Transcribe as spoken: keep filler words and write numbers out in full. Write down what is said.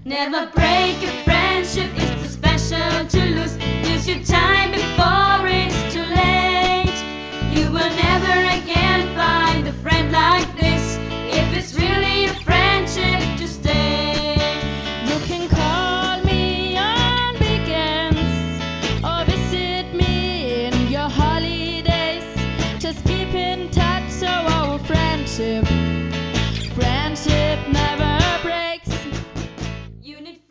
Never break a friendship, it's too special to lose. Use your time